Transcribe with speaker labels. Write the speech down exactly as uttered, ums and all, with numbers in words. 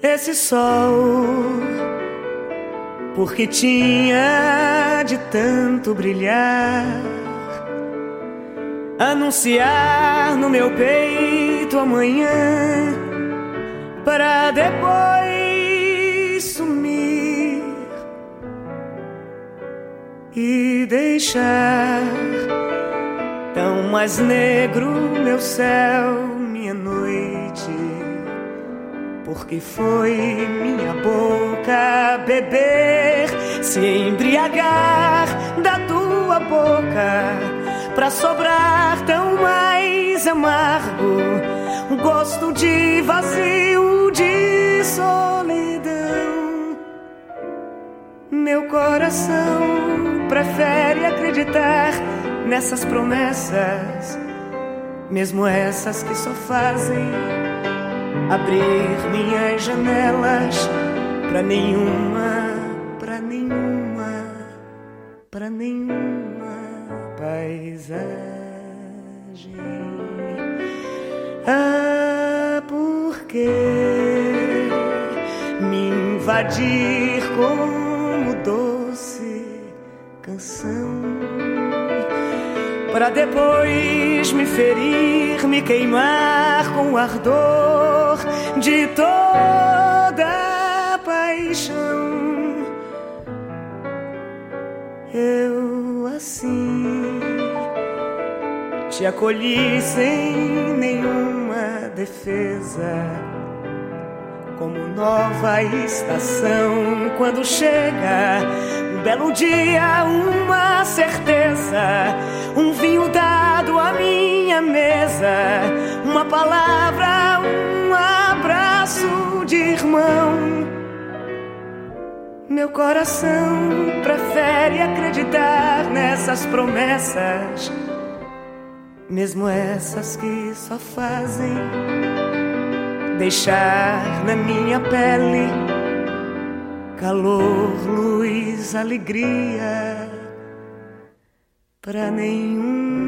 Speaker 1: esse sol, porque tinha de tanto brilhar, anunciar no meu peito amanhã, para depois sumir e deixar tão mais negro meu céu, minha noite, porque foi minha boca beber, se embriagar da tua boca, pra sobrar tão mais amargo o gosto de vazio, de solidão. Meu coração prefere acreditar nessas promessas, mesmo essas que só fazem abrir minhas janelas pra nenhuma, pra nenhuma, pra nenhuma paisagem. Ah, por que me invadir como doce canção, para depois me ferir, me queimar com o ardor de toda paixão? Eu assim te acolhi sem nenhuma defesa, como nova estação quando chega um belo dia, uma certeza, um vinho dado à minha mesa, uma palavra, um abraço de irmão. Meu coração prefere acreditar nessas promessas, mesmo essas que só fazem deixar na minha pele calor, luz, alegria, pra nenhum